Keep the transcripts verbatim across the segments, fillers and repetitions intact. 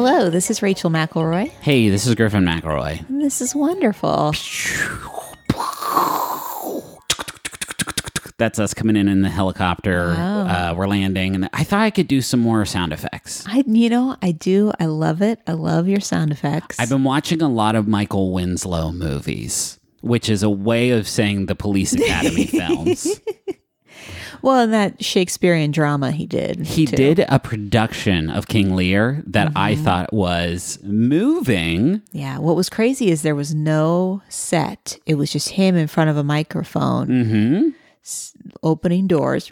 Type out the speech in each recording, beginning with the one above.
Hello, this is Rachel McElroy. Hey, this is Griffin McElroy. And this is wonderful. That's us coming in in the helicopter. Oh. Uh, we're landing. And I thought I could do some more sound effects. I, you know, I do. I love it. I love your sound effects. I've been watching a lot of Michael Winslow movies, which is a way of saying the Police Academy films. Well, in that Shakespearean drama he did. He too. did a production of King Lear that mm-hmm. I thought was moving. Yeah. What was crazy is there was no set. It was just him in front of a microphone, mm-hmm. s- opening doors.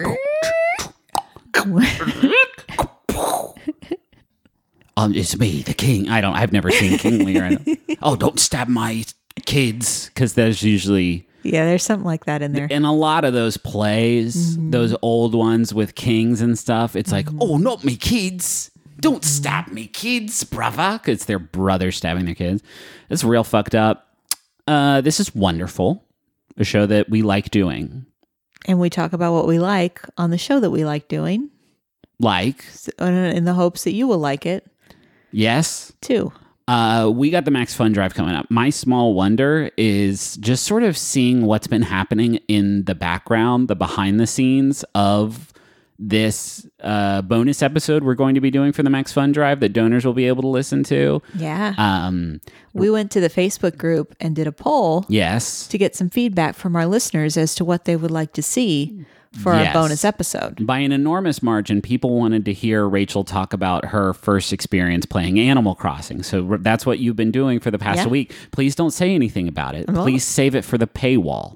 um, it's me, the king. I don't. I've never seen King Lear. I don't, oh, don't stab my kids, because there's usually. Yeah, there's something like that in there. In a lot of those plays, mm-hmm. those old ones with kings and stuff, it's like, mm-hmm. oh, not me kids. Don't stab me kids, brother. Because their brother stabbing their kids. It's real fucked up. Uh, this is wonderful. A show that we like doing. And we talk about what we like on the show that we like doing. Like? In the hopes that you will like it. Yes. Too. Uh, we got the Max Fun Drive coming up. My small wonder is just sort of seeing what's been happening in the background, the behind the scenes of this uh, bonus episode we're going to be doing for the Max Fun Drive that donors will be able to listen to. Yeah. Um, we went to the Facebook group and did a poll. Yes. To get some feedback from our listeners as to what they would like to see for yes. our bonus episode. By an enormous margin, people wanted to hear Rachel talk about her first experience playing Animal Crossing. So that's what you've been doing for the past yeah. week. Please don't say anything about it. Well. Please save it for the paywall.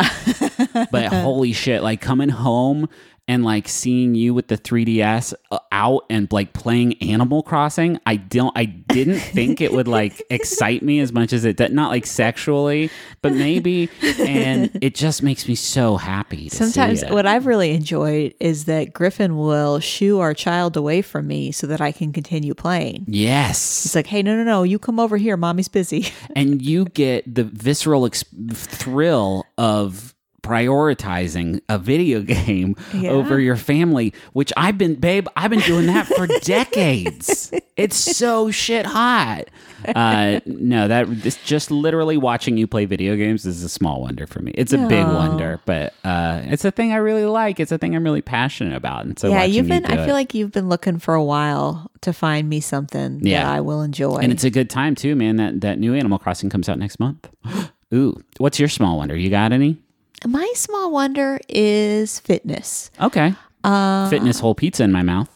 But holy shit, like coming home and like seeing you with the three D S out and like playing Animal Crossing, I don't, I didn't think it would like excite me as much as it did. Not like sexually, but maybe. And it just makes me so happy. To Sometimes see it. What I've really enjoyed is that Griffin will shoo our child away from me so that I can continue playing. Yes. He's like, hey, no, no, no, you come over here. Mommy's busy. And you get the visceral ex- thrill of prioritizing a video game yeah. over your family, which I've been, babe, I've been doing that for decades. It's so shit hot. Uh, no, that it's just literally watching you play video games is a small wonder for me. It's a no. big wonder, but uh, it's a thing I really like. It's a thing I'm really passionate about. And so yeah, you've been. You I feel it, like you've been looking for a while to find me something yeah. that I will enjoy, and it's a good time too, man. That that new Animal Crossing comes out next month. Ooh, what's your small wonder? You got any? My small wonder is fitness. Okay. Uh, fitness whole pizza in my mouth.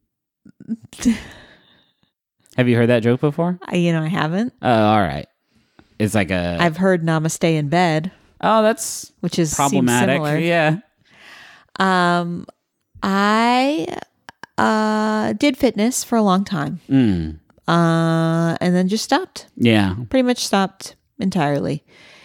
Have you heard that joke before? I, you know, I haven't. Oh, all right. It's like a... I've heard namaste in bed. Oh, that's which is problematic. Similar. Yeah. Um, I uh, did fitness for a long time. Mm. Uh, and then just stopped. Yeah. Pretty much stopped entirely.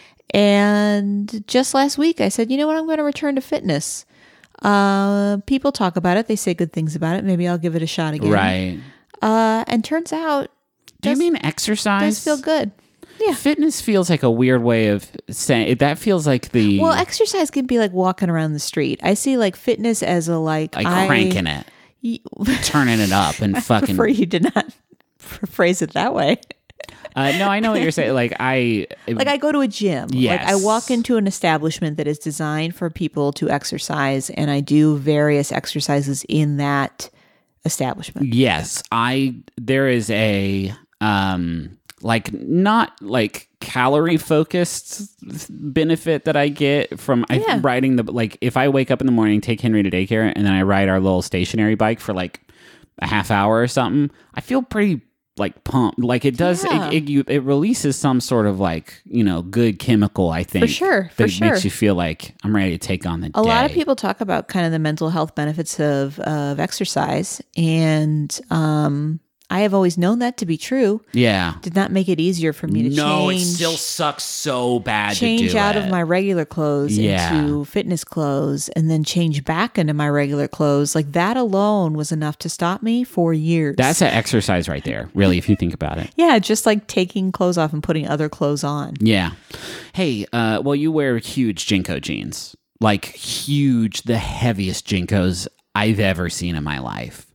And just last week, I said, you know what? I'm going to return to fitness. Uh, people talk about it. They say good things about it. Maybe I'll give it a shot again. Right. Uh, and turns out... Do you mean exercise? Does feel good. Yeah. Fitness feels like a weird way of saying... That feels like the... Well, exercise can be like walking around the street. I see like fitness as a like... Like I, cranking it. Y- turning it up and fucking... I prefer you did not phrase it that way. Uh, no, I know what you're saying. Like I, like I go to a gym. Yes. Like I walk into an establishment that is designed for people to exercise, and I do various exercises in that establishment. Yes, I. There is a um, like not like calorie focused benefit that I get from yeah. I, riding the like. If I wake up in the morning, take Henry to daycare, and then I ride our little stationary bike for like a half hour or something, I feel pretty. Like pump, like it does. Yeah. It, it, you, it releases some sort of like you know good chemical. I think for sure, for that sure. makes you feel like I'm ready to take on the a day. lot of people talk about kind of the mental health benefits of of exercise, and um, I have always known that to be true. Yeah, did not make it easier for me to no, change. it still sucks so bad. Change to do out it. of my regular clothes yeah. into fitness clothes, and then change back into my regular clothes. Like that alone was enough to stop me for years. That's an exercise right there, really, if you think about it. Yeah, just like taking clothes off and putting other clothes on. Yeah. Hey, uh, well, you wear huge Jinko jeans, like huge, the heaviest Jinkos I've ever seen in my life.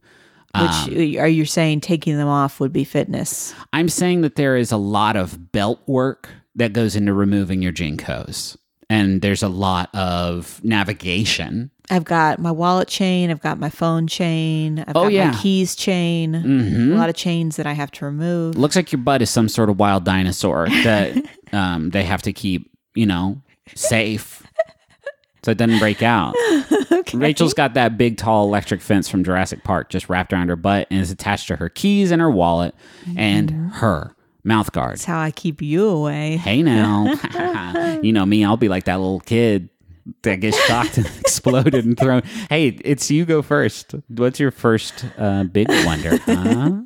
Which um, are you saying taking them off would be fitness? I'm saying that there is a lot of belt work that goes into removing your JNCOs. And there's a lot of navigation. I've got my wallet chain. I've got my phone chain. I've oh, got yeah. my keys chain. Mm-hmm. A lot of chains that I have to remove. Looks like your butt is some sort of wild dinosaur that um, they have to keep, you know, safe so it doesn't break out. Okay. Rachel's got that big, tall electric fence from Jurassic Park just wrapped around her butt and is attached to her keys and her wallet mm-hmm. and her mouth guard. That's how I keep you away. Hey now. You know me, I'll be like that little kid that gets shocked and exploded and thrown. Hey, it's you go first. What's your first uh, big wonder? Huh?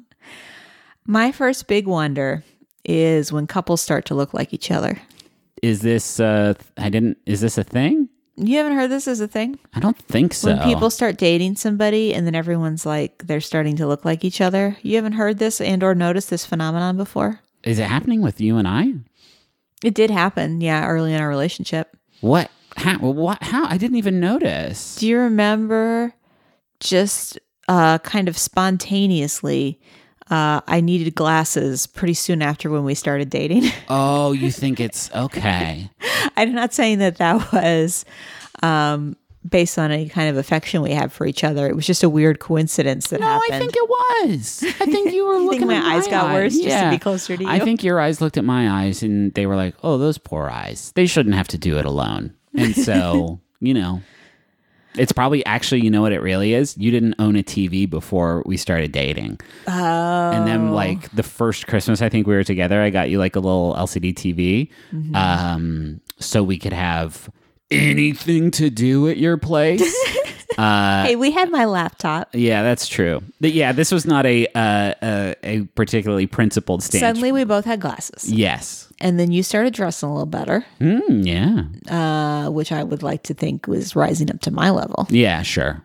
My first big wonder is when couples start to look like each other. Is this, uh, I didn't, is this a thing? You haven't heard this as a thing? I don't think so. When people start dating somebody and then everyone's like, they're starting to look like each other. You haven't heard this and or noticed this phenomenon before? Is it happening with you and I? It did happen, yeah, early in our relationship. What? How? What? How? I didn't even notice. Do you remember just uh, kind of spontaneously, uh, I needed glasses pretty soon after when we started dating? Oh, you think it's okay. I'm not saying that that was um, based on any kind of affection we had for each other. It was just a weird coincidence that no, happened. No, I think it was. I think you were you looking think my at my eyes got eyes. worse yeah. just to be closer to you? I think your eyes looked at my eyes and they were like, oh, those poor eyes. They shouldn't have to do it alone. And so, you know, it's probably actually, you know what it really is? You didn't own a T V before we started dating. Oh. And then like the first Christmas I think we were together, I got you like a little L C D T V mm-hmm. um, so we could have anything to do at your place. Uh, hey, we had my laptop. Yeah, that's true. But yeah, this was not a uh, a, a particularly principled stance. Suddenly, we both had glasses. Yes. And then you started dressing a little better. Mm, yeah. Uh, which I would like to think was rising up to my level. Yeah, sure.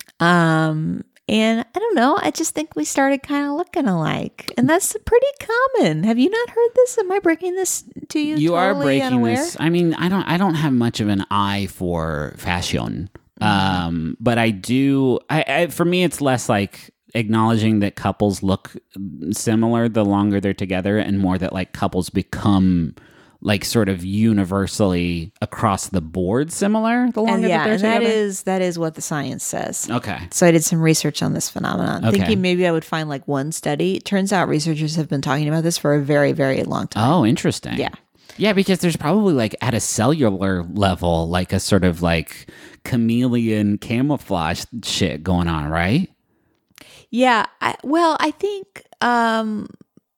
Um, and I don't know. I just think we started kind of looking alike, and that's pretty common. Have you not heard this? Am I breaking this to you? You totally are breaking unaware? this. I mean, I don't. I don't have much of an eye for fashion. Um, but I do, I, I, for me, it's less like acknowledging that couples look similar the longer they're together and more that like couples become like sort of universally across the board similar the longer and yeah, that they're and together. that is, that is what the science says. Okay. So I did some research on this phenomenon, okay. thinking maybe I would find like one study. It turns out researchers have been talking about this for a very, very long time. Oh, interesting. Yeah. Yeah, because there's probably like at a cellular level, like a sort of like chameleon camouflage shit going on, right? Yeah. I, well, I think um,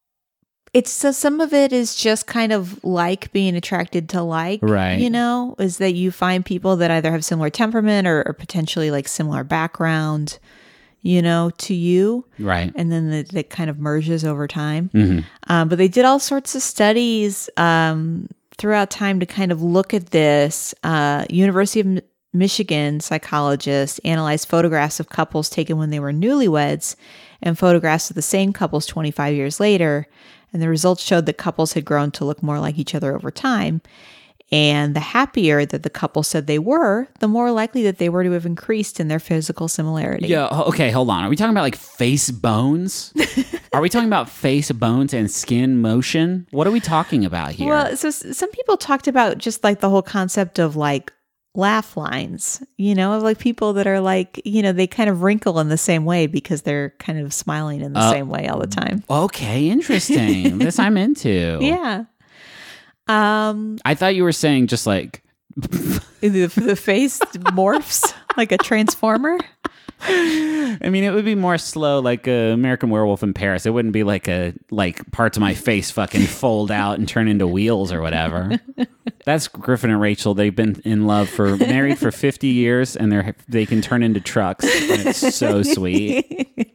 it's so some of it is just kind of like being attracted to like, right? You know, is that you find people that either have similar temperament or, or potentially like similar background, you know, to you. Right. And then it, it kind of merges over time. Mm-hmm. Um, but they did all sorts of studies um, throughout time to kind of look at this. Uh, University of M- Michigan psychologists analyzed photographs of couples taken when they were newlyweds and photographs of the same couples twenty-five years later. And the results showed that couples had grown to look more like each other over time. And the happier that the couple said they were, the more likely that they were to have increased in their physical similarity. Yeah. Okay. Hold on. Are we talking about like face bones? Are we talking about face bones and skin motion? What are we talking about here? Well, so s- some people talked about just like the whole concept of like laugh lines, you know, of like people that are like, you know, they kind of wrinkle in the same way because they're kind of smiling in the uh, same way all the time. Okay. Interesting. This I'm into. Yeah. Um, I thought you were saying just like the, the face morphs like a transformer. I mean, it would be more slow, like a American Werewolf in Paris. It wouldn't be like a like parts of my face fucking fold out and turn into wheels or whatever. That's Griffin and Rachel. They've been in love for married for fifty years, and they're they can turn into trucks. And it's so sweet.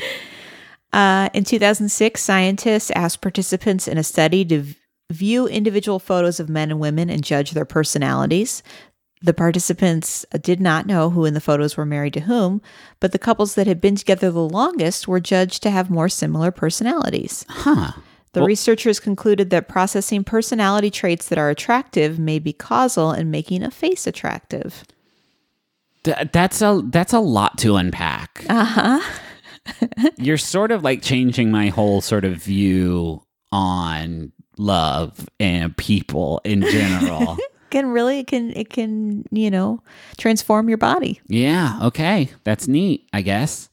Uh, in two thousand six, scientists asked participants in a study to v- view individual photos of men and women and judge their personalities. The participants did not know who in the photos were married to whom, but the couples that had been together the longest were judged to have more similar personalities. Huh. The well, researchers concluded that processing personality traits that are attractive may be causal in making a face attractive. Th- that's a that's a lot to unpack. Uh-huh. You're sort of like changing my whole sort of view on love and people in general. Can really it can it can you know transform your body. Yeah. Okay, that's neat, I guess.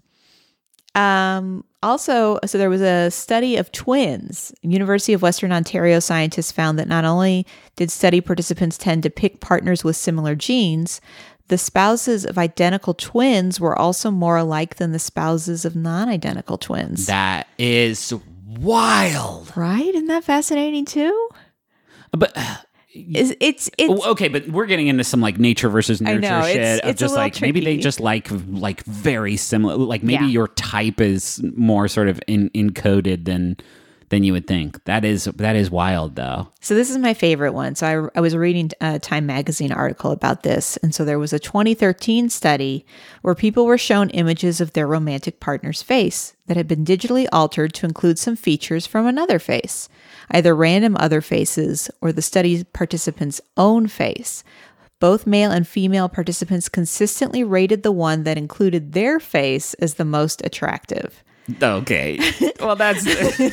Um. Also, so there was a study of twins. University of Western Ontario scientists found that not only did study participants tend to pick partners with similar genes, the spouses of identical twins were also more alike than the spouses of non-identical twins. That is wild. Right? Isn't that fascinating too? But It's, it's, it's okay, but we're getting into some like nature versus nurture know, shit it's- of it's a just little like maybe they tricky. just like like very similar. Like maybe Yeah. your type is more sort of in, encoded than than you would think. That is that is wild though. So this is my favorite one. So I, I was reading a Time magazine article about this. And so there was a twenty thirteen study where people were shown images of their romantic partner's face that had been digitally altered to include some features from another face, either random other faces or the study participants' own face. Both male and female participants consistently rated the one that included their face as the most attractive. Okay, well that's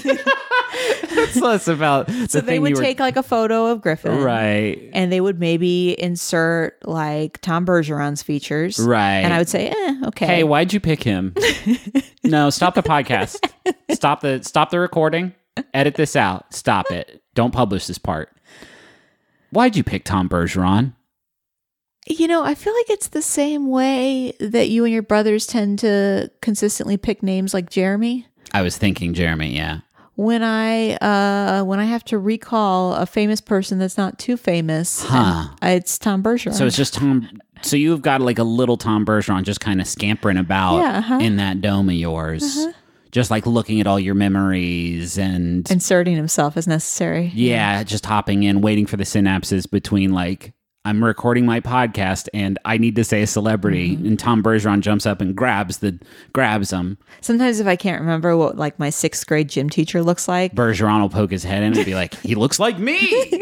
that's less about the So they thing would you were, take like a photo of Griffin. right. And they would maybe insert like Tom Bergeron's features. Right. And I would say, eh, okay. Hey, why'd you pick him? No, stop the podcast. Stop the stop the recording. Edit this out. Stop it. Don't publish this part. Why'd you pick Tom Bergeron? You know, I feel like it's the same way that you and your brothers tend to consistently pick names like Jeremy. I was thinking Jeremy, yeah. When I uh, when I have to recall a famous person that's not too famous, Huh. and it's Tom Bergeron. So it's just Tom. So you've got like a little Tom Bergeron just kind of scampering about Yeah, uh-huh. in that dome of yours. Just like looking at all your memories and, inserting himself as necessary. yeah, just hopping in, waiting for the synapses between like, I'm recording my podcast and I need to say a celebrity, Mm-hmm. and Tom Bergeron jumps up and grabs the grabs him. Sometimes if I can't remember what like my sixth grade gym teacher looks like, Bergeron will poke his head in and be like, "He looks like me."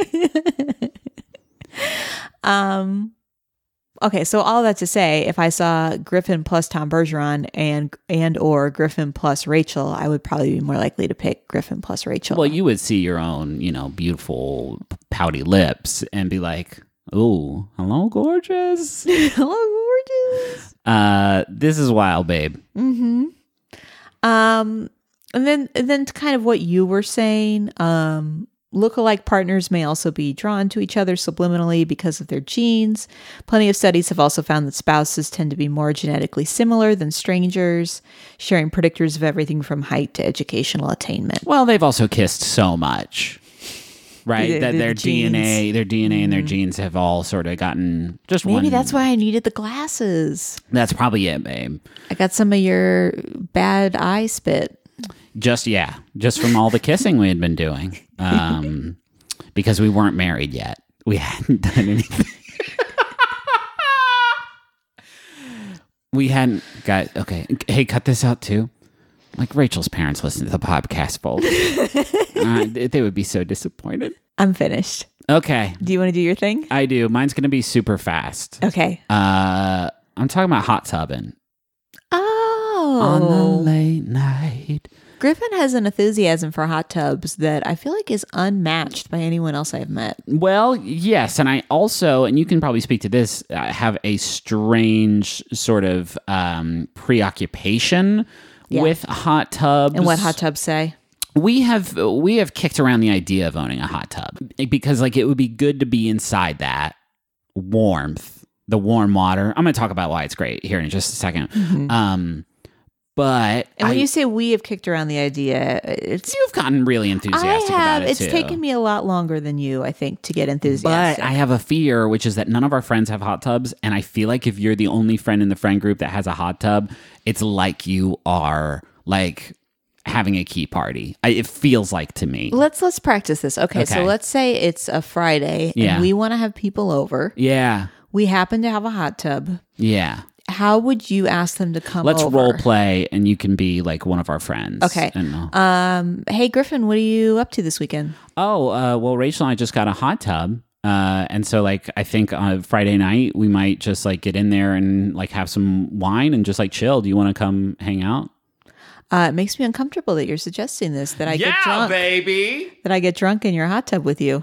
Um, okay, so all that to say, if I saw Griffin plus Tom Bergeron and and or Griffin plus Rachel, I would probably be more likely to pick Griffin plus Rachel. Well, you would see your own, you know, beautiful pouty lips and be like, "Ooh, hello, gorgeous." Hello, gorgeous. Uh, this is wild, babe. Mm-hmm. Um, and then and then to kind of what you were saying, um, lookalike partners may also be drawn to each other subliminally because of their genes. Plenty of studies have also found that spouses tend to be more genetically similar than strangers, sharing predictors of everything from height to educational attainment. Well, they've also kissed so much, right? The- that the their D N A, genes. their D N A, and their genes have all sort of gotten just one. Maybe that's why I needed the glasses. That's probably it, babe. I got some of your bad eye spit. Just yeah, just from all the kissing we had been doing, um, because we weren't married yet. We hadn't done anything. We hadn't got okay. Hey, cut this out too. Like Rachel's parents listen to the podcast, folks. uh, they they would be so disappointed. I'm finished. Okay, Do you want to do your thing? I do. Mine's gonna be super fast. Okay. Uh, I'm talking about hot tubbing Oh. on the late night. Griffin has an enthusiasm for hot tubs that I feel like is unmatched by anyone else I've met. Well, yes, and I also, and you can probably speak to this, uh, have a strange sort of um, preoccupation Yeah. with hot tubs. And what hot tubs say? we have we have kicked around the idea of owning a hot tub because like it would be good to be inside that warmth, the warm water. I'm going to talk about why it's great here in just a second. Mm-hmm. Um, but And when I- you say we have kicked around the idea, it's you've gotten really I enthusiastic have. about it It's too. taken me a lot longer than you, I think, to get But enthusiastic. I have a fear, which is that none of our friends have hot tubs. And I feel like if you're the only friend in the friend group that has a hot tub, it's like you are like having a key party. I, it feels like to me. let's let's practice this. Okay, so Okay. let's say it's a Friday Yeah. and we want to have people over. Yeah. We happen to have a hot tub. Yeah. How would you ask them to come Let's over? role play and you can be like one of our friends. Okay. And, uh, Um, hey Griffin, what are you up to this weekend? oh, uh, well, Rachel and I just got a hot tub. Uh, and so like, I think on Friday night, we might just like get in there and like have some wine and just like chill. Do you want to come hang out? Uh, it makes me uncomfortable that you're suggesting this, that I yeah, get drunk. baby. That I get drunk in your hot tub with you.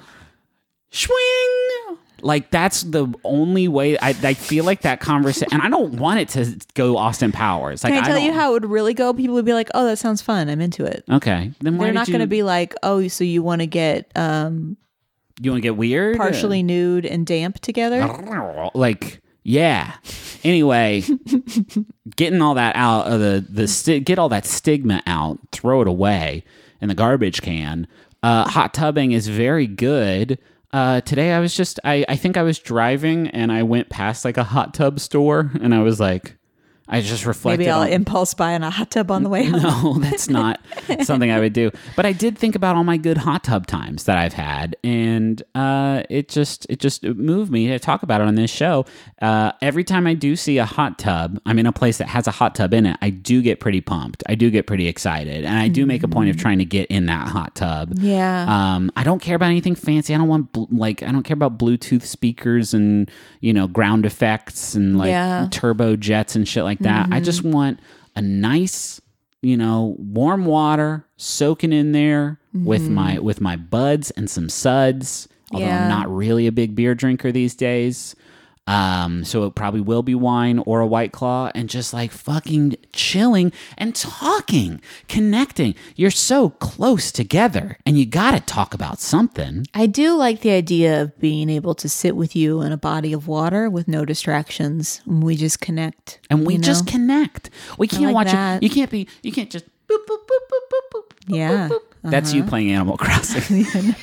Swing. Like, that's the only way. I, I feel like that conversation, and I don't want it to go Austin Powers. Like, Can I tell I you how it would really go? People would be like, oh, that sounds fun. I'm into it. Okay. Then why They're not you, going to be like, oh, so you want to get um, you want to get weird? partially nude and damp together? Like, yeah. Anyway, getting all that out of the, the sti- get all that stigma out, throw it away in the garbage can. Uh, hot tubbing is very good. Uh, today I was just, I, I think I was driving and I went past like a hot tub store and I was like, I just reflected Maybe I'll on, impulse buy in a hot tub on the way home. No, that's not something I would do. But I did think about all my good hot tub times that I've had, and uh, it just it just moved me to talk about it on this show. Uh, every time I do see a hot tub, I'm in a place that has a hot tub in it, I do get pretty pumped. I do get pretty excited, and I do make a point of trying to get in that hot tub. Yeah. Um, I don't care about anything fancy. I don't want bl- like I don't care about Bluetooth speakers and you know ground effects and like Yeah. turbo jets and shit like that. Mm-hmm. I just want a nice, you know, warm water soaking in there mm-hmm. with my with my buds and some suds. Although Yeah. I'm not really a big beer drinker these days. Um, so it probably will be wine or a White Claw and just like fucking chilling and talking, connecting. You're so close together and you got to talk about something. I do like the idea of being able to sit with you in a body of water with no distractions. And we just connect. And we you know? just connect. We can't like watch that. it. You can't be, you can't just boop, boop, boop, boop, boop, boop, Yeah. boop, boop. That's you playing Animal Crossing.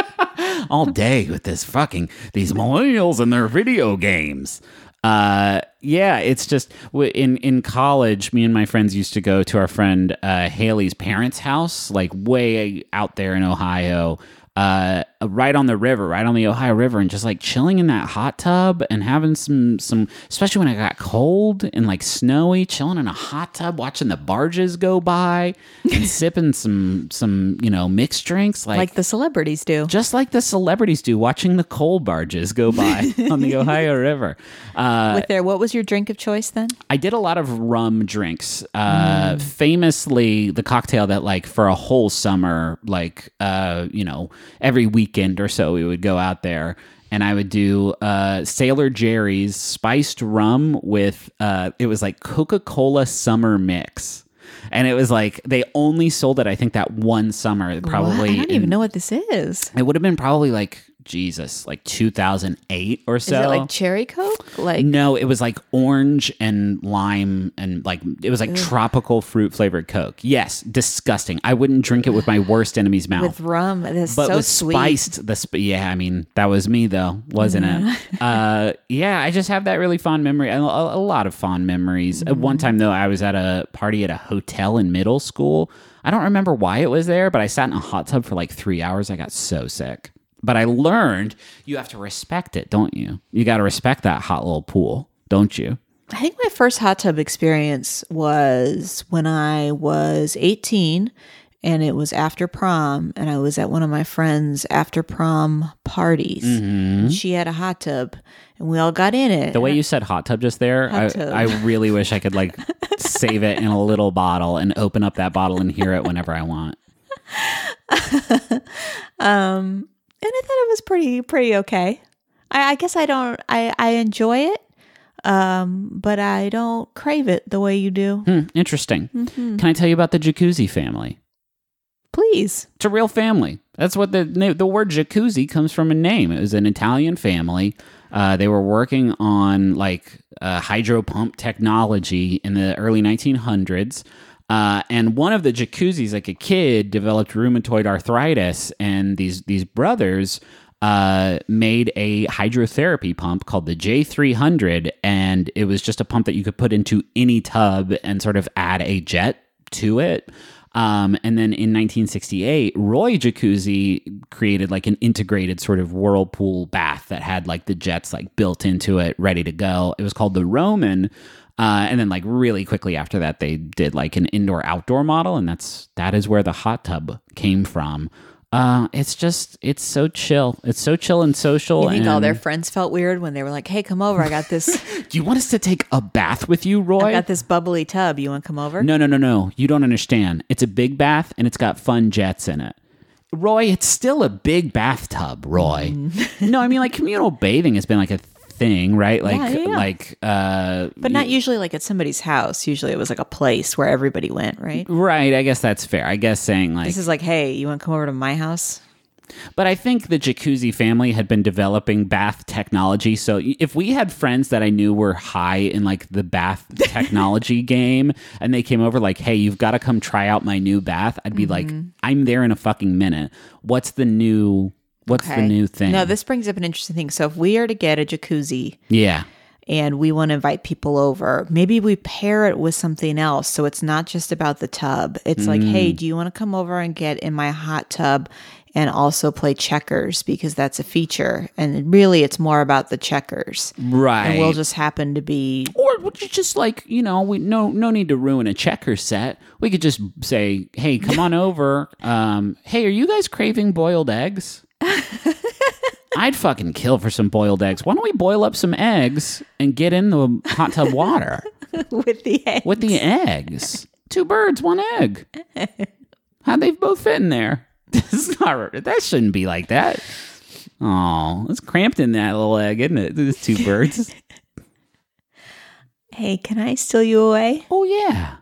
All day with this fucking these millennials and their video games. Uh, yeah, it's just in in college. Me and my friends used to go to our friend uh, Haley's parents' house, like way out there in Ohio, uh, right on the river, right on the Ohio River, and just like chilling in that hot tub and having some some, especially when it got cold and like snowy, chilling in a hot tub, watching the barges go by and sipping some some you know mixed drinks, like like the celebrities do. just like the celebrities do, watching the coal barges go by on the Ohio River. Uh, With their, what was your drink of choice then? I did a lot of rum drinks. Uh, mm. Famously, the cocktail that, like, for a whole summer, like, uh, you know, every weekend or so, we would go out there and I would do uh, Sailor Jerry's spiced rum with, uh, it was like Coca-Cola Summer Mix. And it was like, they only sold it, I think, that one summer. Probably. What? I don't in, even know what this is. It would have been probably like, Jesus, like two thousand eight or so. Is it like cherry Coke? Like no, it was like orange and lime and like it was like Ugh. tropical fruit flavored Coke. Yes, disgusting. I wouldn't drink it with my worst enemy's mouth. With rum, that's but so with sweet. Spiced. The sp- yeah, I mean that was me though, wasn't yeah. it? Uh, yeah, I just have that really fond memory. A, a lot of fond memories. Mm-hmm. One time though, I was at a party at a hotel in middle school. I don't remember why it was there, but I sat in a hot tub for like three hours. I got so sick. But I learned you have to respect it, don't you? You got to respect that hot little pool, don't you? I think my first hot tub experience was when I was eighteen and it was after prom and I was at one of my friend's after prom parties. Mm-hmm. She had a hot tub and we all got in it. The way you said hot tub just there, I, tub. I really wish I could like save it in a little bottle and open up that bottle and hear it whenever I want. um... And I thought it was pretty, pretty okay. I, I guess I don't, I, I enjoy it, um, but I don't crave it the way you do. Hmm, interesting. Mm-hmm. Can I tell you about the Jacuzzi family? Please. It's a real family. That's what the the word jacuzzi comes from a name. It was an Italian family. Uh, they were working on like uh, hydro pump technology in the early nineteen hundreds. Uh, and one of the jacuzzis, like a kid, developed rheumatoid arthritis, and these these brothers uh, made a hydrotherapy pump called the J three hundred, and it was just a pump that you could put into any tub and sort of add a jet to it. Um, and then in nineteen sixty-eight, Roy Jacuzzi created like an integrated sort of whirlpool bath that had like the jets like built into it, ready to go. It was called the Roman. Uh, and then, like really quickly after that, they did like an indoor-outdoor model, and that's that is where the hot tub came from. Uh, it's just, it's so chill. It's so chill and social. You think and all their friends felt weird when they were like, hey, come over. I got this. Do you want us to take a bath with you, Roy? I got this bubbly tub. You want to come over? No, no, no, no. You don't understand. It's a big bath and it's got fun jets in it. Roy, it's still a big bathtub, Roy. Mm. No, I mean, like, communal bathing has been like a thing, right? Like, yeah, yeah, yeah. like, uh, but not usually like at somebody's house. Usually it was like a place where everybody went, right? Right. I guess that's fair. I guess saying like, this is like, hey, you want to come over to my house? But I think the Jacuzzi family had been developing bath technology. So if we had friends that I knew were high in like the bath technology game and they came over like, hey, you've got to come try out my new bath. I'd be mm-hmm. like, I'm there in a fucking minute. What's the new, what's okay. the new thing? No, this brings up an interesting thing. So if we are to get a jacuzzi. Yeah. And we want to invite people over, maybe we pair it with something else. So it's not just about the tub. It's mm. like, hey, do you want to come over and get in my hot tub and also play checkers? Because that's a feature. And really, it's more about the checkers. Right. And we'll just happen to be... Or would you just like, you know, we no no need to ruin a checker set. We could just say, hey, come on over. Um, hey, are you guys craving boiled eggs? I'd fucking kill for some boiled eggs. Why don't we boil up some eggs and get in the hot tub water? With the eggs. With the eggs. Two birds, one egg. How'd they both fit in there? That shouldn't be like that. Oh, it's cramped in that little egg, isn't it? There's two birds. Hey, can I steal you away? Oh, yeah.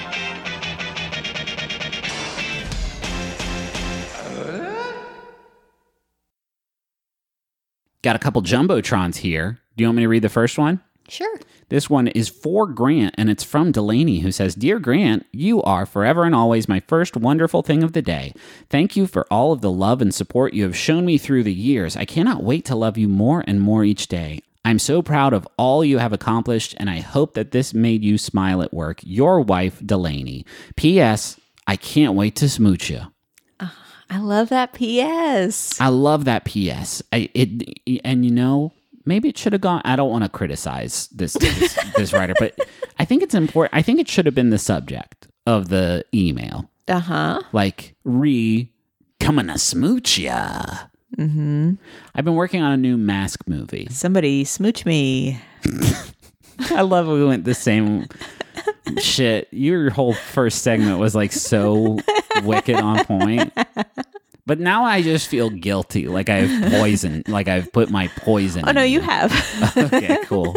Got a couple Jumbotrons here. Do you want me to read the first one? Sure. This one is for Grant, and it's from Delaney, who says, Dear Grant, you are forever and always my first wonderful thing of the day. Thank you for all of the love and support you have shown me through the years. I cannot wait to love you more and more each day. I'm so proud of all you have accomplished, and I hope that this made you smile at work. Your wife, Delaney. P S. I can't wait to smooch you. I love that P S. I love that P S. I, it, and you know, maybe it should have gone. I don't want to criticize this, this this writer, but I think it's important. I think it should have been the subject of the email. Uh huh. Like, re coming to smooch ya. Mm-hmm. I've been working on a new Mask movie. Somebody smooch me. I love we went the same shit. Your whole first segment was like so wicked on point. But now I just feel guilty, like I've poisoned, like I've put my poison. Oh, no, you me. have. Okay, cool.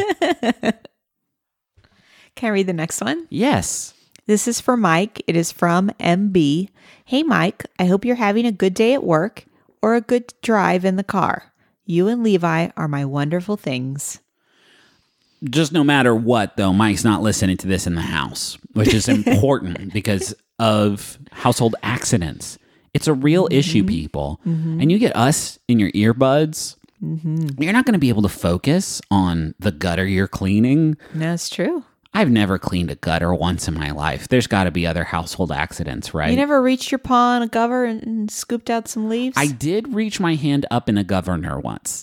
Can I read the next one? Yes. This is for Mike. It is from M B. Hey, Mike, I hope you're having a good day at work or a good drive in the car. You and Levi are my wonderful things. Just no matter what, though, Mike's not listening to this in the house, which is important because of household accidents. It's a real mm-hmm. issue, people. Mm-hmm. And you get us in your earbuds, mm-hmm. you're not going to be able to focus on the gutter you're cleaning. That's true. I've never cleaned a gutter once in my life. There's got to be other household accidents, right? You never reached your paw in a gutter and, and scooped out some leaves? I did reach my hand up in a governor once.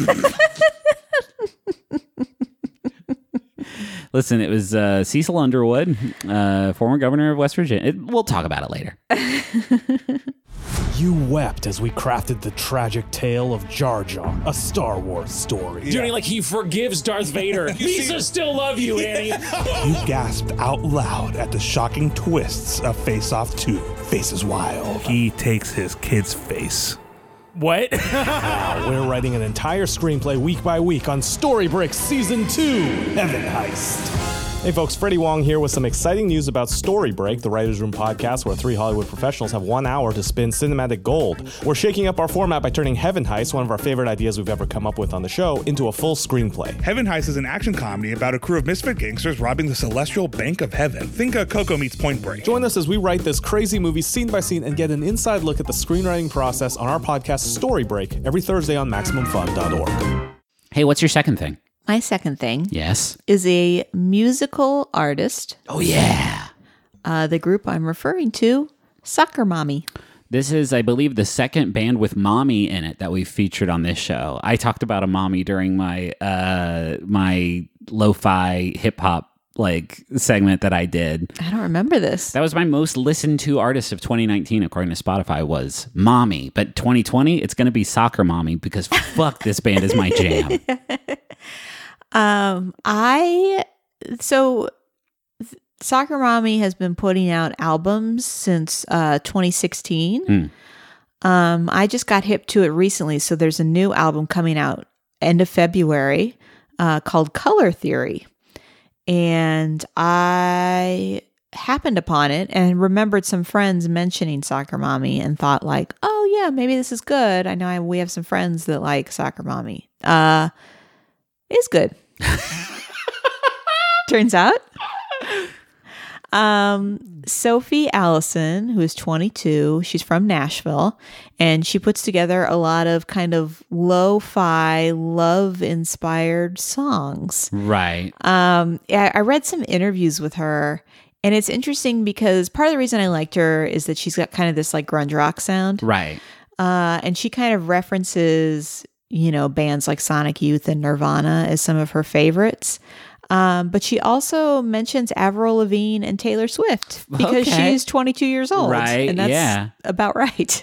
Listen, it was uh, Cecil Underwood, uh, former governor of West Virginia. It, we'll talk about it later. You wept as we crafted the tragic tale of Jar Jar, a Star Wars story. Yeah. Doing like he forgives Darth Vader. Lisa still love you, Annie. You gasped out loud at the shocking twists of Face Off two, Faces Wild. He takes his kid's face. What? Now we're writing an entire screenplay week by week on Storybricks Season two, Heaven Heist. Hey folks, Freddie Wong here with some exciting news about Storybreak, the Writers' Room podcast where three Hollywood professionals have one hour to spin cinematic gold. We're shaking up our format by turning Heaven Heist, one of our favorite ideas we've ever come up with on the show, into a full screenplay. Heaven Heist is an action comedy about a crew of misfit gangsters robbing the celestial bank of heaven. Think of Coco meets Point Break. Join us as we write this crazy movie scene by scene and get an inside look at the screenwriting process on our podcast Storybreak every Thursday on Maximum Fun dot org. Hey, what's your second thing? My second thing yes. is a musical artist. Oh, yeah. Uh, the group I'm referring to, Soccer Mommy. This is, I believe, the second band with mommy in it that we've featured on this show. I talked about a mommy during my uh, my lo-fi hip-hop like segment that I did. I don't remember this. That was my most listened to artist of twenty nineteen, according to Spotify, was Mommy. But twenty twenty, it's going to be Soccer Mommy because fuck, this band is my jam. um, I so Soccer Mommy has been putting out albums since uh, twenty sixteen. Mm. Um, I just got hip to it recently, so there's a new album coming out end of February uh, called Color Theory. And I happened upon it and remembered some friends mentioning Soccer Mommy and thought like, oh yeah, maybe this is good. I know I, we have some friends that like Soccer Mommy. Uh, it's good. Turns out. Um, Sophie Allison, who is twenty-two, she's from Nashville, and she puts together a lot of kind of lo-fi, love-inspired songs. Right. Um, I, I read some interviews with her, and it's interesting because part of the reason I liked her is that she's got kind of this like grunge rock sound. Right. Uh, and she kind of references, you know, bands like Sonic Youth and Nirvana as some of her favorites. Um, but she also mentions Avril Lavigne and Taylor Swift because Okay. she's twenty-two years old. Right, And that's yeah. about right.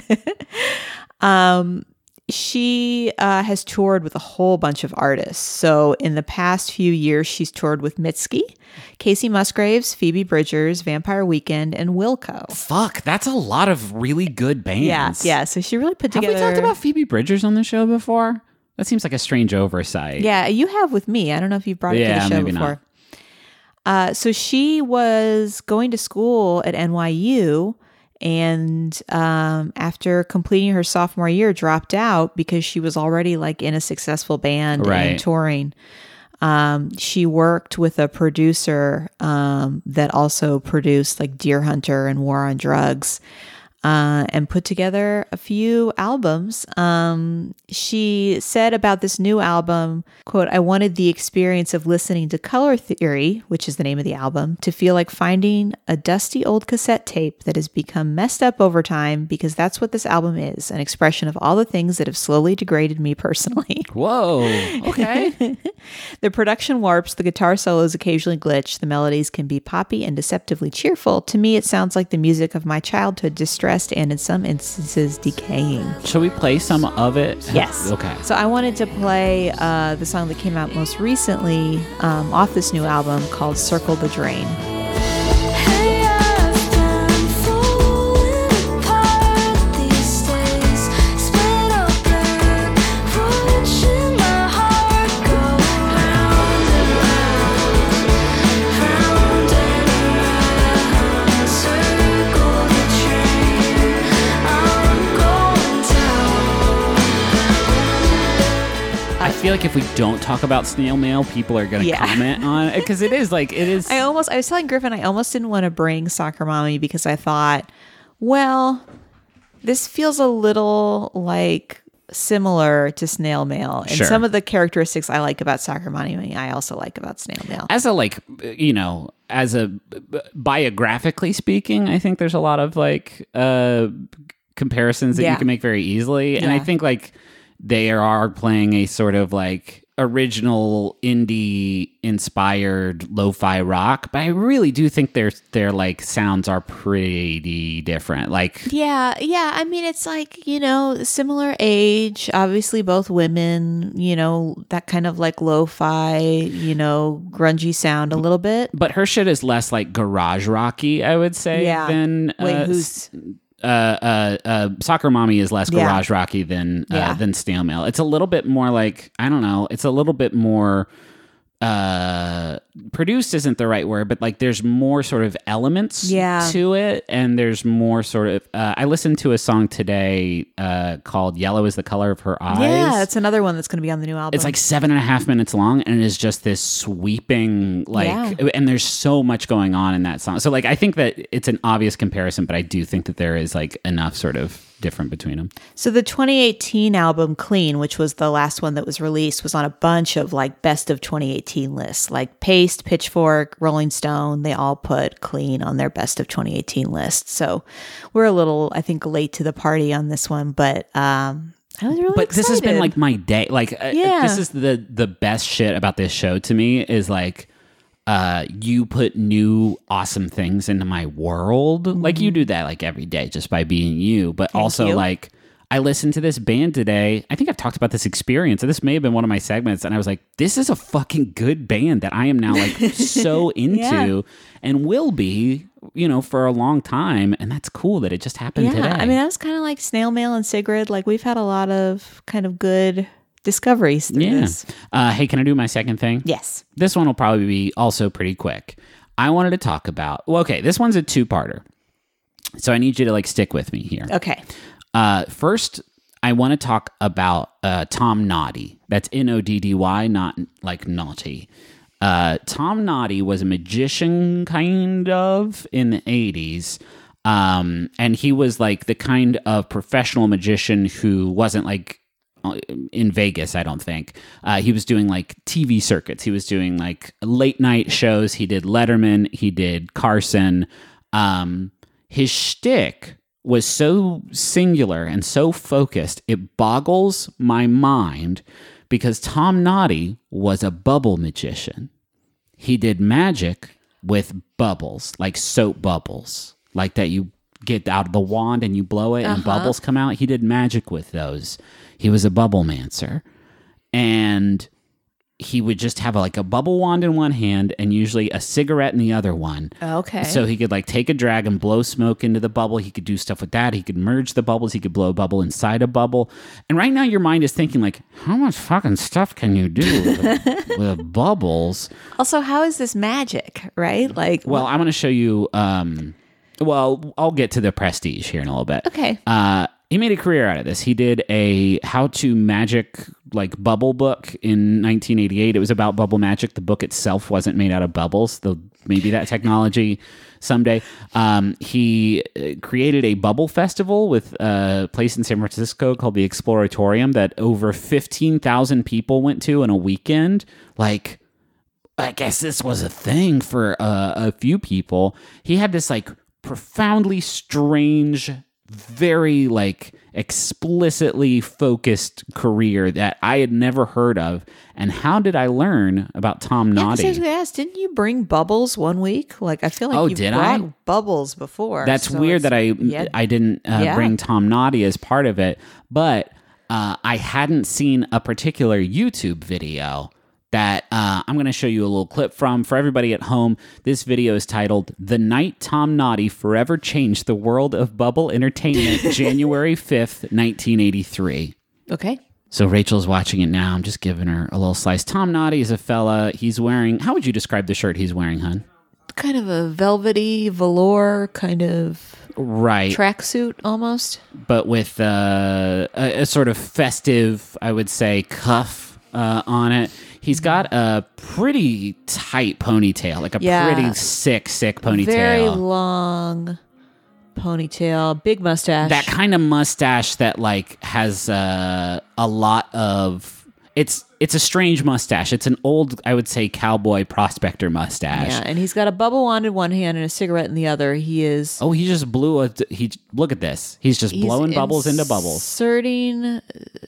um, she uh, has toured with a whole bunch of artists. So in the past few years, she's toured with Mitski, Casey Musgraves, Phoebe Bridgers, Vampire Weekend, and Wilco. Fuck, that's a lot of really good bands. Yeah, yeah. So she really put Have together. we talked about Phoebe Bridgers on the show before? That seems like a strange oversight. Yeah, you have with me. I don't know if you've brought it Yeah, to the show maybe before. not. Uh, so she was going to school at N Y U, and um, after completing her sophomore year, dropped out because she was already like in a successful band Right. and touring. Um, she worked with a producer um, that also produced like Deer Hunter and War on Drugs. Uh, and put together a few albums. Um, she said about this new album, quote, I wanted the experience of listening to Color Theory, which is the name of the album, to feel like finding a dusty old cassette tape that has become messed up over time, because that's what this album is, an expression of all the things that have slowly degraded me personally. Whoa. Okay. The production warps, the guitar solos occasionally glitch, the melodies can be poppy and deceptively cheerful. To me, it sounds like the music of my childhood, distressed and in some instances decaying. Shall we play some of it? Yes. Okay. So I wanted to play uh, the song that came out most recently um, off this new album called Circle the Drain. Hey, I've been falling apart these days, split open, watching my heart go round and round, round and round, circle the train, I'm going down. I feel like if we don't talk about snail mail, people are going to Yeah. comment on it because it is like it is. I almost, I was telling Griffin, I almost didn't want to bring Soccer Mommy because I thought, well, this feels a little like similar to Snail Mail. And Sure. some of the characteristics I like about Soccer Mommy, I also like about Snail Mail. as a like you know as a b- biographically speaking, I think there's a lot of like uh comparisons that Yeah. you can make very easily, and I Yeah. think like they are playing a sort of like original indie inspired lo-fi rock, but I really do think their their like sounds are pretty different. Like Yeah, yeah. I mean, it's like, you know, similar age, obviously both women, you know, that kind of like lo-fi, you know, grungy sound a little bit. but her shit is less like garage rocky, I would say, Yeah. than Wait, uh, who's... uh, uh, uh, Soccer Mommy is less Yeah. garage rocky than uh, Yeah. than Snail Mail. It's a little bit more like, I don't know. It's a little bit more uh, produced isn't the right word, but like there's more sort of elements Yeah. to it, and there's more sort of. Uh, I listened to a song today uh, called "Yellow Is the Color of Her Eyes." Yeah, that's another one that's going to be on the new album. It's like seven and a half minutes long, and it is just this sweeping, like, Yeah. and there's so much going on in that song. So, like, I think that it's an obvious comparison, but I do think that there is like enough sort of different between them. So the twenty eighteen album Clean, which was the last one that was released, was on a bunch of like best of twenty eighteen lists. Like Paste, Pitchfork, Rolling Stone, they all put Clean on their best of twenty eighteen list. So we're a little, I think, late to the party on this one, but um I was really But this has been excited. like my day. Like, uh, Yeah. this is the the best shit about this show to me is like, uh, you put new awesome things into my world. Mm-hmm. Like you do that like every day just by being you. But Thank also you. like I listened to this band today. I think I've talked about this experience. And this may have been one of my segments. And I was like, this is a fucking good band that I am now like so into Yeah. and will be, you know, for a long time. And that's cool that it just happened Yeah, today. I mean, that was kind of like Snail Mail and Sigrid. Like, we've had a lot of kind of good discoveries through yeah. this. Uh, hey, can I do my second thing? Yes. This one will probably be also pretty quick. I wanted to talk about, well, okay, this one's a two-parter. So I need you to like stick with me here. Okay. Uh, first, I want to talk about uh, Tom Noddy. That's N O D D Y, not like naughty. Uh, Tom Noddy was a magician, kind of, in the eighties. Um, and he was like the kind of professional magician who wasn't like in Vegas, I don't think. Uh, he was doing like T V circuits. He was doing like late night shows. He did Letterman. He did Carson. Um, his shtick was so singular and so focused, it boggles my mind because Tom Noddy was a bubble magician. He did magic with bubbles, like soap bubbles, like that you get out of the wand and you blow it and Uh-huh. bubbles come out. He did magic with those. He was a bubble mancer. And he would just have like a bubble wand in one hand and usually a cigarette in the other one. Okay. So he could like take a drag and blow smoke into the bubble. He could do stuff with that. He could merge the bubbles. He could blow a bubble inside a bubble. And right now your mind is thinking like, how much fucking stuff can you do with, with bubbles? Also, how is this magic, right? Like, Well, I'm going to show you. Um, well, I'll get to the prestige here in a little bit. okay. Uh, he made a career out of this. He did a how to magic like bubble book in nineteen eighty-eight. It was about bubble magic. The book itself wasn't made out of bubbles, though maybe that technology someday. Um, he uh, created a bubble festival with a place in San Francisco called the Exploratorium that over fifteen thousand people went to in a weekend. Like, I guess this was a thing for uh, a few people. He had this like profoundly strange, very like explicitly focused career that I had never heard of. And how did I learn about Tom Yeah, 'cause Noddy? I was gonna ask, didn't you bring bubbles one week? Like, I feel like Oh, you did brought I? bubbles before. That's so weird it's- that I yeah. I didn't uh, Yeah. bring Tom Noddy as part of it, but uh, I hadn't seen a particular YouTube video that uh, I'm going to show you a little clip from. For everybody at home, this video is titled "The Night Tom Noddy Forever Changed the World of Bubble Entertainment, January fifth, nineteen eighty-three." Okay. So Rachel's watching it now. I'm just giving her a little slice. Tom Noddy is a fella. He's wearing, how would you describe the shirt he's wearing, hun? Kind of a velvety velour kind of Right. tracksuit almost. but with uh, a, a sort of festive, I would say, cuff uh, on it. He's got a pretty tight ponytail, like a Yeah. pretty sick, sick ponytail. Very long ponytail, big mustache. That kind of mustache that like has uh, a lot of. It's it's a strange mustache. It's an old, I would say, cowboy prospector mustache. Yeah, and he's got a bubble wand in one hand and a cigarette in the other. He is Oh, he just blew a. He look at this. He's just he's blowing bubbles into bubbles. inserting uh,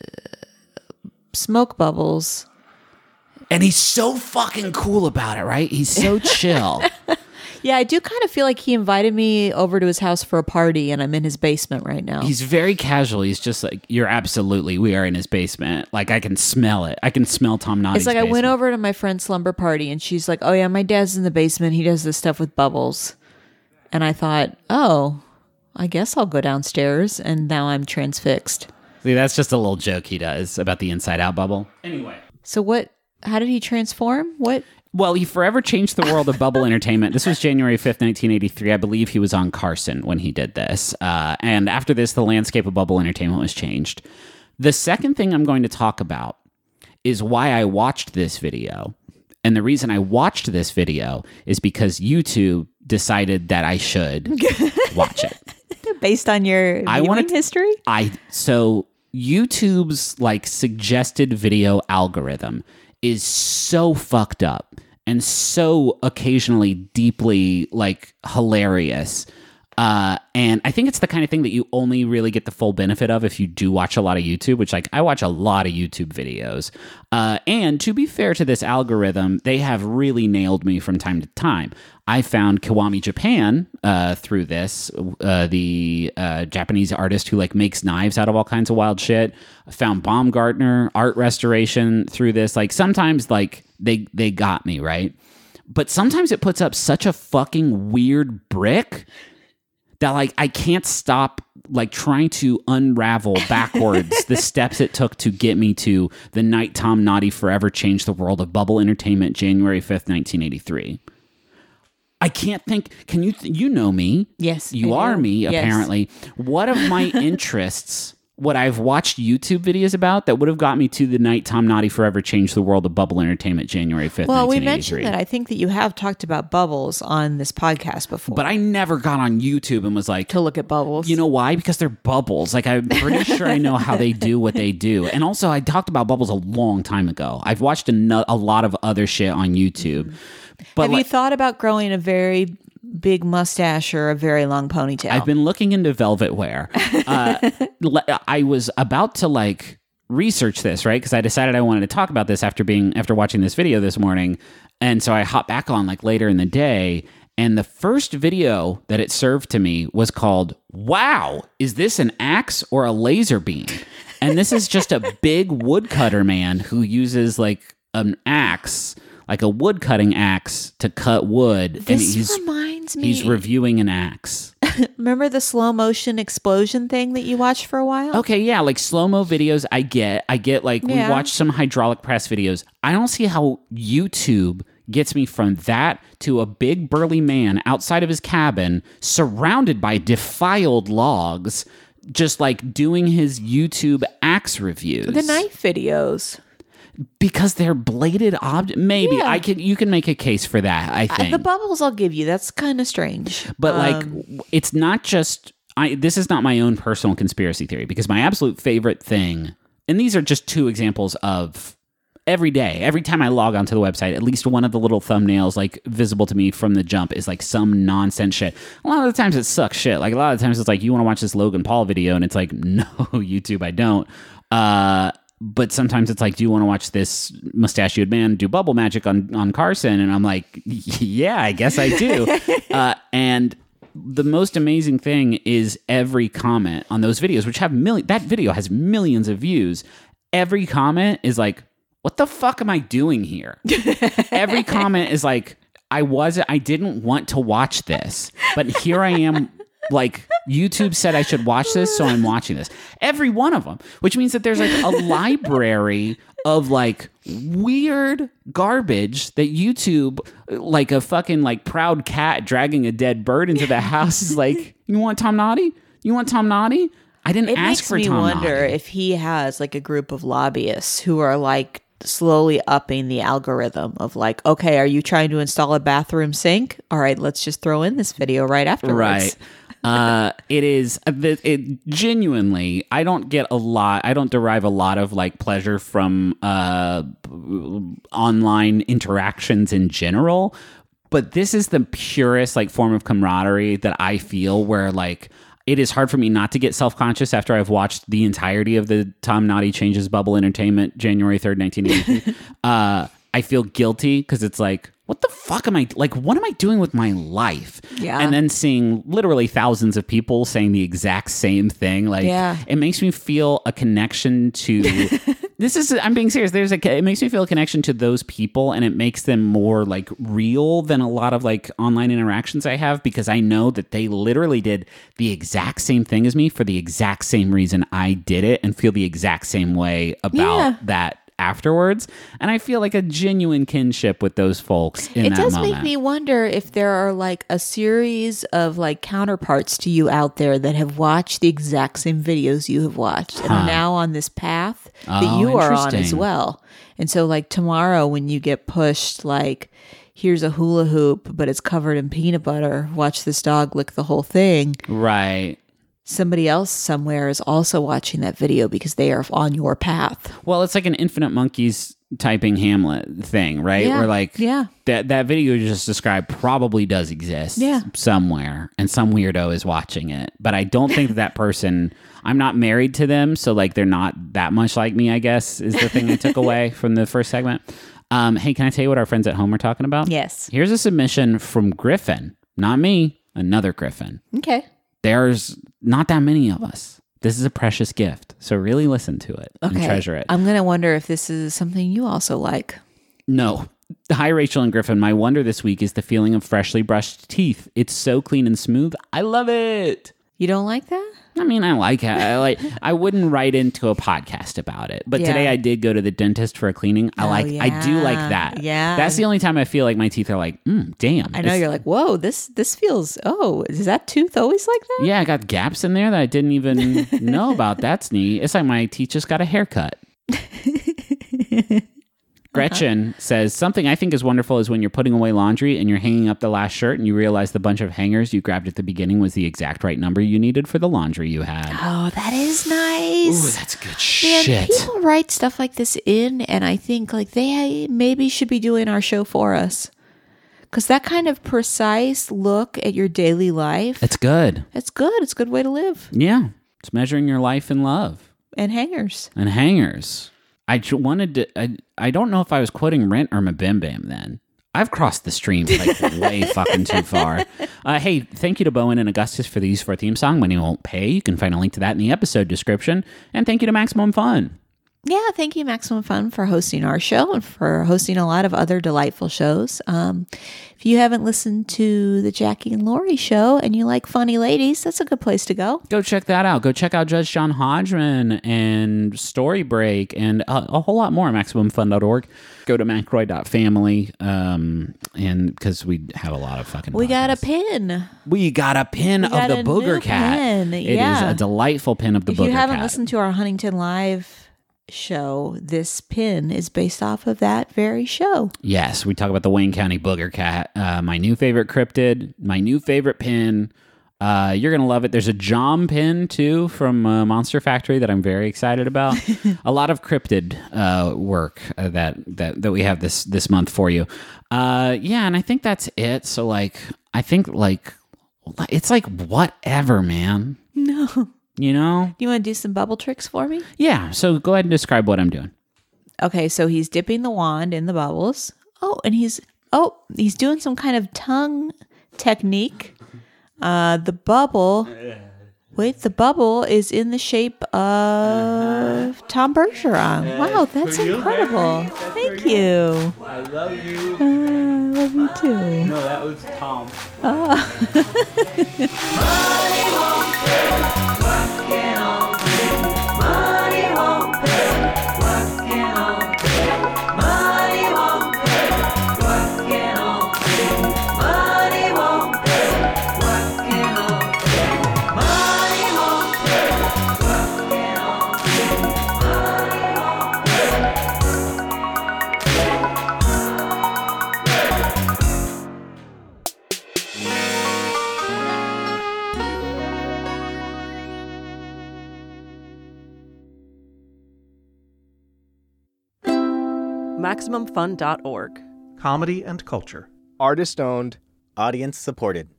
smoke bubbles. And he's so fucking cool about it, right? He's so chill. Yeah, I do kind of feel like he invited me over to his house for a party, and I'm in his basement right now. He's very casual. He's just like, you're absolutely, we are in his basement. Like, I can smell it. I can smell Tom Noddy's It's like I went basement. over to my friend's slumber party, and she's like, "Oh yeah, my dad's in the basement. He does this stuff with bubbles." And I thought, "Oh, I guess I'll go downstairs." And now I'm transfixed. See, that's just a little joke he does about the inside out bubble. Anyway. So what? How did he transform? What? Well, he forever changed the world of bubble entertainment. This was January fifth, nineteen eighty-three. I believe he was on Carson when he did this. Uh, and after this, the landscape of bubble entertainment was changed. The second thing I'm going to talk about is why I watched this video. And the reason I watched this video is because YouTube decided that I should watch it. Based on your I viewing wanted to- history? I so YouTube's like suggested video algorithm is so fucked up and so occasionally deeply like hilarious. Uh, and I think it's the kind of thing that you only really get the full benefit of if you do watch a lot of YouTube, which like I watch a lot of YouTube videos. Uh, and to be fair to this algorithm, they have really nailed me from time to time. I found Kiwami Japan uh, through this, uh, the uh, Japanese artist who like makes knives out of all kinds of wild shit. I found Baumgartner art restoration through this. Like sometimes like they they got me, right? But sometimes it puts up such a fucking weird brick that like I can't stop like trying to unravel backwards the steps it took to get me to the night Tom Noddy forever changed the world of bubble entertainment, January fifth, nineteen eighty-three. I can't think. Can you? Th- you know me. Yes, you I are do. me. Yes. Apparently, what of my interests? What I've watched YouTube videos about that would have got me to the night Tom Noddy forever changed the world of bubble entertainment, January fifth, Well, we nineteen eighty-three. mentioned that. I think that you have talked about bubbles on this podcast before. But I never got on YouTube and was like, to look at bubbles. you know why? Because they're bubbles. Like, I'm pretty sure I know how they do what they do. And also, I talked about bubbles a long time ago. I've watched a, no- a lot of other shit on YouTube. But have like, you thought about growing a very big mustache or a very long ponytail? I've been looking into velvet wear. Uh, le- I was about to like research this, right? Because I decided I wanted to talk about this after being after watching this video this morning. And so I hopped back on like later in the day. And the first video that it served to me was called, "Wow, is this an axe or a laser beam?" And this is just a big woodcutter man who uses like an axe, like a wood cutting axe to cut wood. This and he's reminds me. he's reviewing an axe. Remember the slow motion explosion thing that you watched for a while? Okay, yeah, like slow-mo videos, I get. I get, like, Yeah. we watch some hydraulic press videos. I don't see how YouTube gets me from that to a big burly man outside of his cabin, surrounded by defiled logs, just, like, doing his YouTube axe reviews. The knife videos. Because they're bladed objects. Maybe. Yeah. I can. You can make a case for that, I Uh, think. the bubbles I'll give you. That's kind of strange. But like, Um, it's not just. I. This is not my own personal conspiracy theory because my absolute favorite thing, and these are just two examples of every day, every time I log onto the website, at least one of the little thumbnails like visible to me from the jump is like some nonsense shit. A lot of the times it sucks shit. Like a lot of the times it's like you want to watch this Logan Paul video, and it's like no, YouTube, I don't. Uh, But sometimes it's like, do you want to watch this mustachioed man do bubble magic on, on Carson? And I'm like, yeah, I guess I do. uh, and the most amazing thing is every comment on those videos, which have million, that video has millions of views. Every comment is like, what the fuck am I doing here? Every comment is like, I wasn't, I didn't want to watch this, but here I am. Like, YouTube said I should watch this, so I'm watching this. Every one of them, which means that there's like a library of like weird garbage that YouTube, like a fucking like proud cat dragging a dead bird into the house, is like, you want Tom Noddy? You want Tom Noddy? I didn't it ask makes for me Tom wonder Noddy. if he has like a group of lobbyists who are like slowly upping the algorithm of like, okay, are you trying to install a bathroom sink? All right, let's just throw in this video right afterwards. Right. Uh, it is it, it genuinely. I don't get a lot. I don't derive a lot of like pleasure from uh, online interactions in general. But this is the purest like form of camaraderie that I feel. Where like it is hard for me not to get self conscious after I've watched the entirety of the Tom Noddy Changes Bubble Entertainment, January third, nineteen eighty-three. uh, I feel guilty because it's like, what the fuck am I, like, what am I doing with my life? Yeah. And then seeing literally thousands of people saying the exact same thing, like, Yeah. it makes me feel a connection to, this is, I'm being serious, there's a, it makes me feel a connection to those people, and it makes them more, like, real than a lot of, like, online interactions I have, because I know that they literally did the exact same thing as me for the exact same reason I did it, and feel the exact same way about Yeah. that afterwards. And I feel like a genuine kinship with those folks in It that does moment. make me wonder if there are like a series of like counterparts to you out there that have watched the exact same videos you have watched and are now on this path that Oh, you are on as interesting. well. And so like tomorrow when you get pushed like, here's a hula hoop, but it's covered in peanut butter, watch this dog lick the whole thing. Right. Somebody else somewhere is also watching that video because they are on your path. Well, it's like an Infinite Monkeys typing Hamlet thing, right? Yeah. Where like Yeah. that that video you just described probably does exist Yeah. somewhere, and some weirdo is watching it. But I don't think that, that person. I'm not married to them, so like they're not that much like me, I guess, is the thing I took away from the first segment. Um, hey, can I tell you what our friends at home are talking about? Yes. Here's a submission from Griffin, not me, another Griffin. Okay. There's not that many of us. This is a precious gift, so really listen to it and Okay. treasure it. I'm going to wonder if this is something you also like. No. Hi, Rachel and Griffin. My wonder this week is the feeling of freshly brushed teeth. It's so clean and smooth. I love it. You don't like that? I mean, I like it. I like. I wouldn't write into a podcast about it, but Yeah. today I did go to the dentist for a cleaning. I Oh, like. I do like yeah. that. Yeah. That's the only time I feel like my teeth are like, mm, damn. I know This- you're like, whoa, this this feels, oh, is that tooth always like that? Yeah, I got gaps in there that I didn't even know about. That's neat. It's like my teeth just got a haircut. Gretchen says, something I think is wonderful is when you're putting away laundry and you're hanging up the last shirt and you realize the bunch of hangers you grabbed at the beginning was the exact right number you needed for the laundry you had. Oh, that is nice. Ooh, that's good Man, shit. people write stuff like this in, and I think like they maybe should be doing our show for us. Because that kind of precise look at your daily life, It's good. it's good. It's a good way to live. Yeah. It's measuring your life in love. And hangers. And hangers. I j- wanted to, I, I don't know if I was quoting Rent or Mabim Bam then. I've crossed the stream like way fucking too far. Uh, hey, thank you to Bowen and Augustus for the use of our theme song, Money Won't Pay. You can find a link to that in the episode description. And thank you to Maximum Fun. Yeah, thank you, Maximum Fun, for hosting our show and for hosting a lot of other delightful shows. Um, if you haven't listened to the Jackie and Laurie show and you like funny ladies, that's a good place to go. Go check that out. Go check out Judge John Hodgman and Story Break and a, a whole lot more at maximum fun dot org. Go to macroy dot family um, and because we have a lot of fucking We got a podcasts. pin. We got a pin We of got the a Booger new Cat. pin, It yeah. is a delightful pin of the If Booger you haven't Cat. listened to our Huntington Live show, this pin is based off of that very show. Yes, we talk about the Wayne County Booger Cat. Uh, my new favorite cryptid, my new favorite pin. Uh, you're going to love it. There's a Jom pin, too, from uh, Monster Factory that I'm very excited about. A lot of cryptid uh, work uh, that, that that we have this this month for you. Uh, yeah, and I think that's it. So, like, I think, like, it's like whatever, man. No. You know? You want to do some bubble tricks for me? Yeah, so go ahead and describe what I'm doing. Okay, so he's dipping the wand in the bubbles. Oh, and he's oh, he's doing some kind of tongue technique. Uh, the bubble. Wait, the bubble is in the shape of Tom Bergeron. Wow, that's incredible. Thank you. I love you. Uh, I love you too. No, that was Tom. maximum fun dot org. Comedy and culture. Artist owned, audience supported.